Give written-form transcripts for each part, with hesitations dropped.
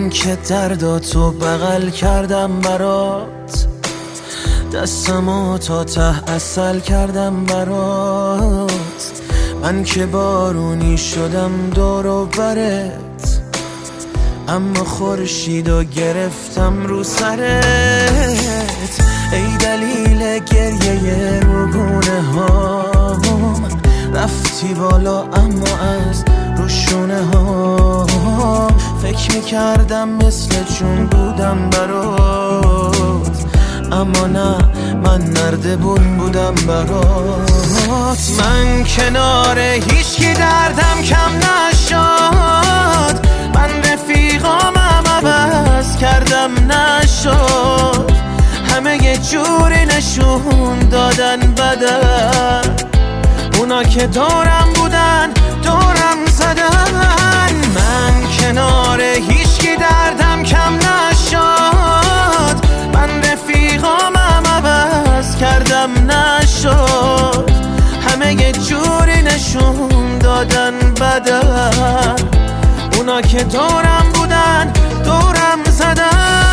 من که درداتو بغل کردم برات، دستمو تا ته عسل کردم برات. من که بارونی شدم دور و برت، اما خورشیدو گرفتم رو سرت. ای دلیل گریه روگونه هام، رفتی بالا اما از روشونه ها. فکر میکردم مثل چون بودم برات، اما نه، من نردبون بودم برات. من کنار هیچکی دردم کم نشد، من رفیقامم عوض کردم نشد. همه یه جوری نشون دادن بدن، اونا که دورم بودن دورم زدن. من کنار هیچکی دردم کم نشد، من رفیقامم عوض کردم نشد. همه یه جوری نشون دادن بدن، اونا که دورم بودن دورم زدن.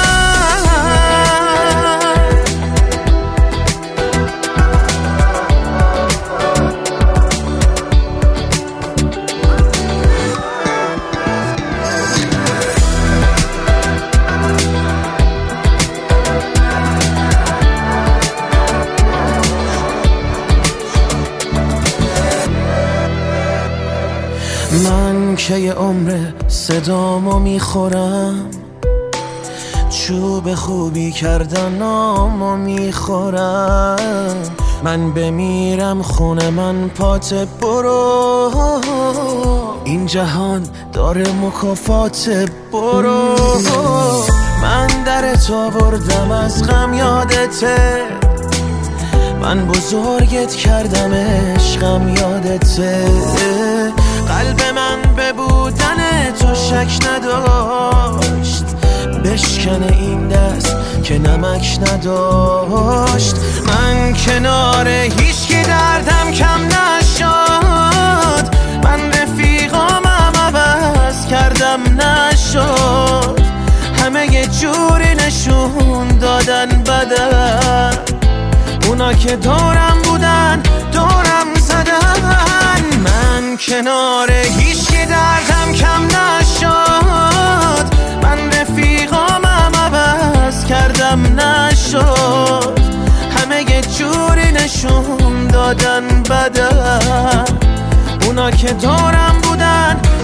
من که یه عمر صدامو میخورم، چوب خوبی کردن نامو میخورم. من بمیرم خونه من پات برو، این جهان داره مکافات برو. من درت آوردم از غم یادته، من بزرگت کردم عشقم یادته. قلب من به بودن تو شک نداشت، بشکنه این دست که نمک نداشت. من کنار هیچکی دردم کم نشد، من رفیقامم عوض کردم نشد. همه یه جوری نشون دادن بدن، اونا که دورم بودن دورم زدن. من کنار هیچکی دردم کم نشد، من رفیقامم عوض کردم نشد. همه یه جوری نشون دادن بدن، اونا که دورم بودن